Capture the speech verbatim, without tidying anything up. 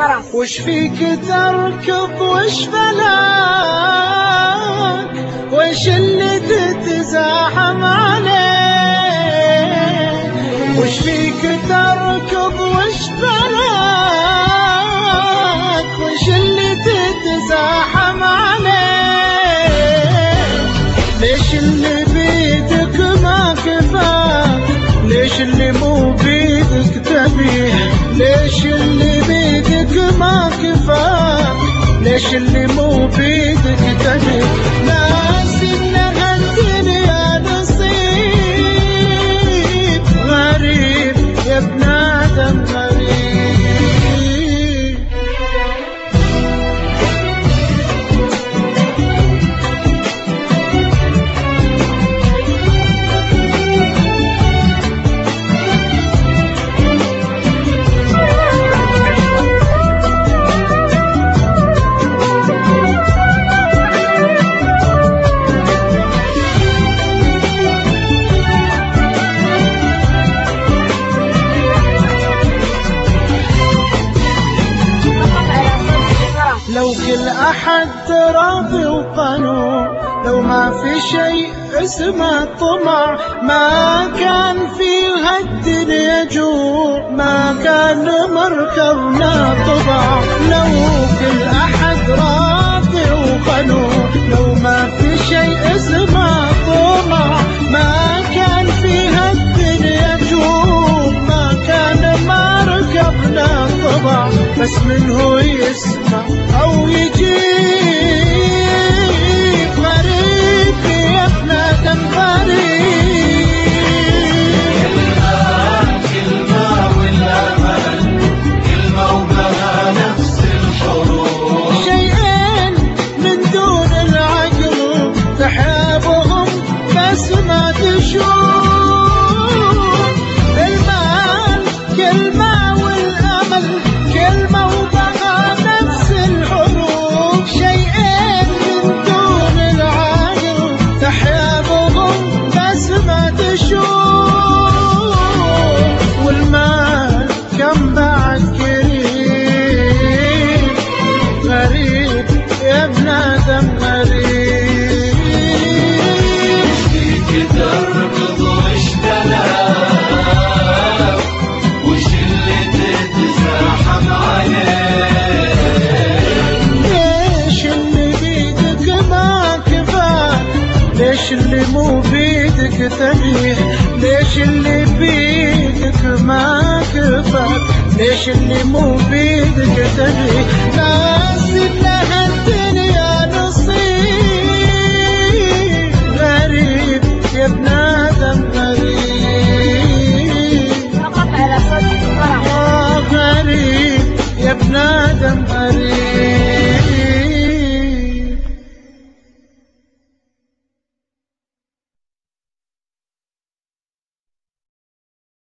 وش فيك تركض وش بلاك؟ وش اللي تتزاحم عليه؟ وش فيك تركض وش بلاك؟ وش اللي تتزاحم عليه؟ ليش اللي بيدك ما كفاك؟ ليش اللي مو بيدك تبيه؟ ليش اللي بيدك ما كفاك؟ ليش اللي مو بيدك تبيه؟ ناس ان هالدنيا نصيب غريب يا ابن ادم غريب. لو كل أحد راضي وقنوع، لو ما في شيء اسمه طمع، ما كان في هالدنيا جوع، ما كان مركبنا طبع. لو كل أحد راضي وقنوع، لو ما في شيء اسمه طمع، ما كان في هالدنيا جوع، ما كان مركبنا طبع. بس من هو يسمع أو يجيب غريب يا ابن آدم غريب. كلمة والأمل كلمة وبها نفس الحروف، شيئين من دون العقل تحابهم بس ما تشوف. المال كلمة والأمل كلمة وبها نفس الحروف، شيئين من دون العقل تحابهم بس ما تشوف. والمال كم بعد كريم غريب يا ابن آدم غريب. فيك تركض وش بلاك؟ وش اللي تتزاحم عليه؟ ليش اللي بيدك ما كفاك؟ ليش اللي مو بيدك تبيه؟ ليش اللي بيدك ما كفاك؟ ليش اللي مو بيدك تبيه؟ ناس لها الدنيا نصيب غريب يا ابن